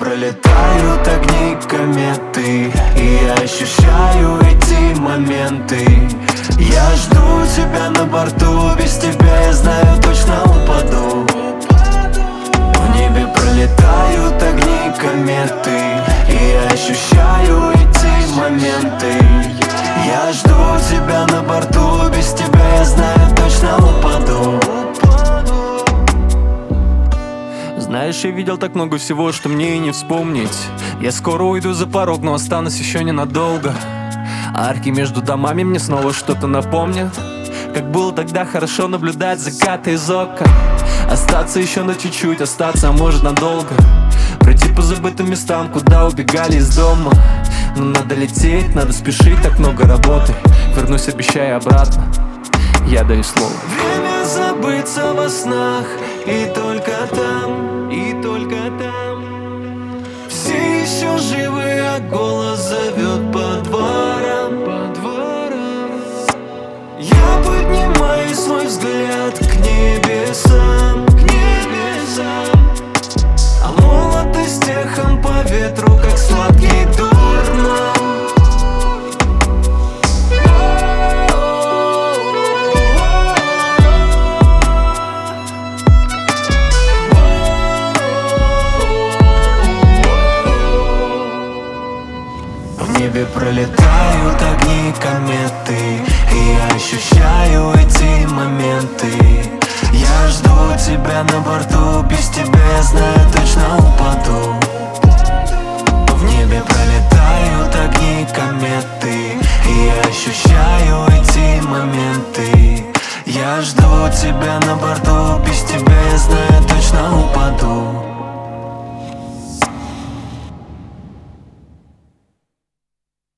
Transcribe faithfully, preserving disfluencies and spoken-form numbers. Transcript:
пролетают огни кометы, и я ощущаю эти моменты. Я жду тебя на борту, без тебя я знаю, точно упаду. В небе пролетают огни кометы, и я ощущаю эти моменты. Я жду тебя на борту, без тебя я знаю, точно упаду. Знаешь, я видел так много всего, что мне и не вспомнить. Я скоро уйду за порог, но останусь еще ненадолго. Арки между домами мне снова что-то напомнят. Как было тогда хорошо наблюдать закаты из окон. Остаться еще на чуть-чуть, остаться, а может надолго. Пройти по забытым местам, куда убегали из дома. Но надо лететь, надо спешить, так много работы. Вернусь, обещаю, обратно, я даю слово. Время забыться во снах, и только там, и только там все еще живы, а голос зовет по дворам, по дворам. Я поднимаю свой взгляд к небесам, к небесам. А молодость эхом по ветру, как сладкий дурман. В небе пролетают огни кометы, и я ощущаю эти моменты. Я жду тебя на борту, без тебя я знаю, точно упаду. В небе пролетают огни кометы, и я ощущаю эти моменты. Я жду тебя на борту, без тебя я знаю, точно упаду.